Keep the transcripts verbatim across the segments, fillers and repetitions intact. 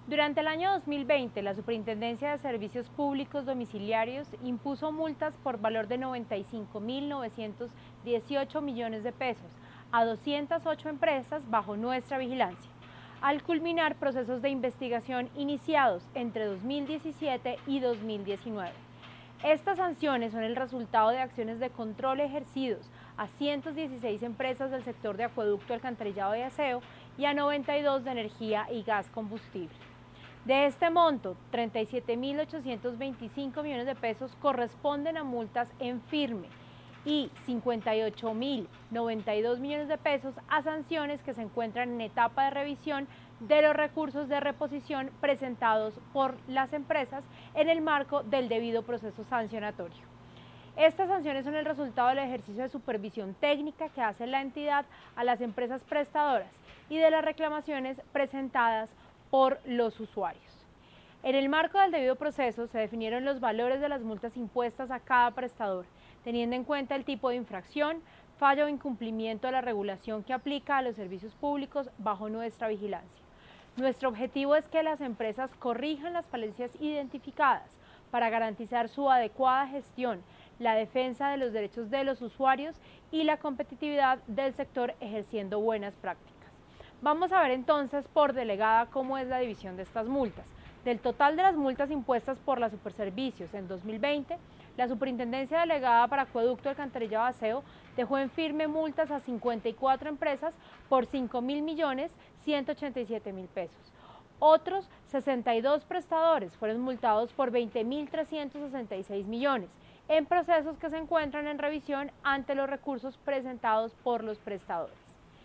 Durante el año dos mil veinte, la Superintendencia de Servicios Públicos Domiciliarios impuso multas por valor de noventa y cinco mil novecientos dieciocho millones de pesos a doscientas ocho empresas bajo nuestra vigilancia, al culminar procesos de investigación iniciados entre dos mil diecisiete y dos mil diecinueve. Estas sanciones son el resultado de acciones de control ejercidos a ciento dieciséis empresas del sector de acueducto, alcantarillado y aseo y a noventa y dos de energía y gas combustible. De este monto, treinta y siete mil ochocientos veinticinco millones de pesos corresponden a multas en firme y cincuenta y ocho mil noventa y dos millones de pesos a sanciones que se encuentran en etapa de revisión de los recursos de reposición presentados por las empresas en el marco del debido proceso sancionatorio. Estas sanciones son el resultado del ejercicio de supervisión técnica que hace la entidad a las empresas prestadoras y de las reclamaciones presentadas por los usuarios. En el marco del debido proceso se definieron los valores de las multas impuestas a cada prestador, teniendo en cuenta el tipo de infracción, fallo o incumplimiento de la regulación que aplica a los servicios públicos bajo nuestra vigilancia. Nuestro objetivo es que las empresas corrijan las falencias identificadas para garantizar su adecuada gestión, la defensa de los derechos de los usuarios y la competitividad del sector ejerciendo buenas prácticas. Vamos a ver entonces por delegada cómo es la división de estas multas. Del total de las multas impuestas por la Superservicios en dos mil veinte, la Superintendencia Delegada para Acueducto, Alcantarillado y Aseo dejó en firme multas a cincuenta y cuatro empresas por cinco mil millones ciento ochenta y siete mil pesos. Otros sesenta y dos prestadores fueron multados por veinte mil trescientos sesenta y seis millones en procesos que se encuentran en revisión ante los recursos presentados por los prestadores.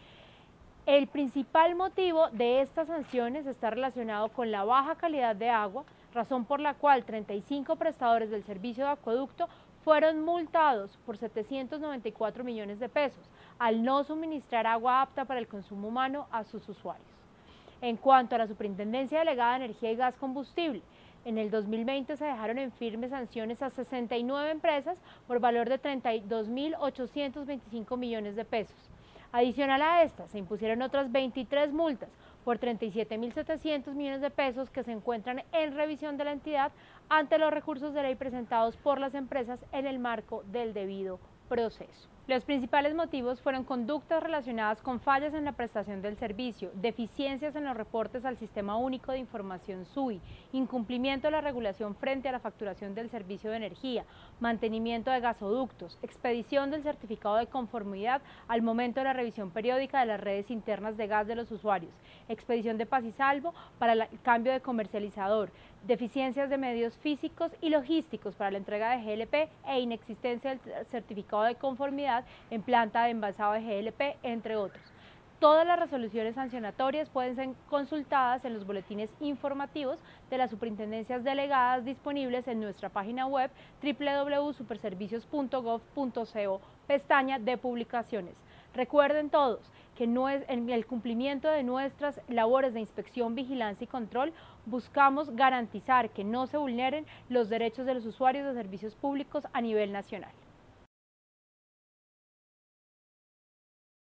El principal motivo de estas sanciones está relacionado con la baja calidad de agua, razón por la cual treinta y cinco prestadores del servicio de acueducto fueron multados por setecientos noventa y cuatro millones de pesos al no suministrar agua apta para el consumo humano a sus usuarios. En cuanto a la Superintendencia Delegada de Energía y Gas Combustible, en el dos mil veinte se dejaron en firme sanciones a sesenta y nueve empresas por valor de treinta y dos mil ochocientos veinticinco millones de pesos. Adicional a estas, se impusieron otras veintitrés multas por treinta y siete mil setecientos millones de pesos que se encuentran en revisión de la entidad ante los recursos de ley presentados por las empresas en el marco del debido proceso. Los principales motivos fueron conductas relacionadas con fallas en la prestación del servicio, deficiencias en los reportes al Sistema Único de Información S U I, incumplimiento de la regulación frente a la facturación del servicio de energía, mantenimiento de gasoductos, expedición del certificado de conformidad al momento de la revisión periódica de las redes internas de gas de los usuarios, expedición de paz y salvo para el cambio de comercializador, deficiencias de medios físicos y logísticos para la entrega de G L P e inexistencia del certificado de conformidad en planta de envasado de G L P, entre otros. Todas las resoluciones sancionatorias pueden ser consultadas en los boletines informativos de las superintendencias delegadas disponibles en nuestra página web doble u doble u doble u punto superservicios punto gov punto co, pestaña de publicaciones. Recuerden todos que no es en el cumplimiento de nuestras labores de inspección, vigilancia y control buscamos garantizar que no se vulneren los derechos de los usuarios de servicios públicos a nivel nacional.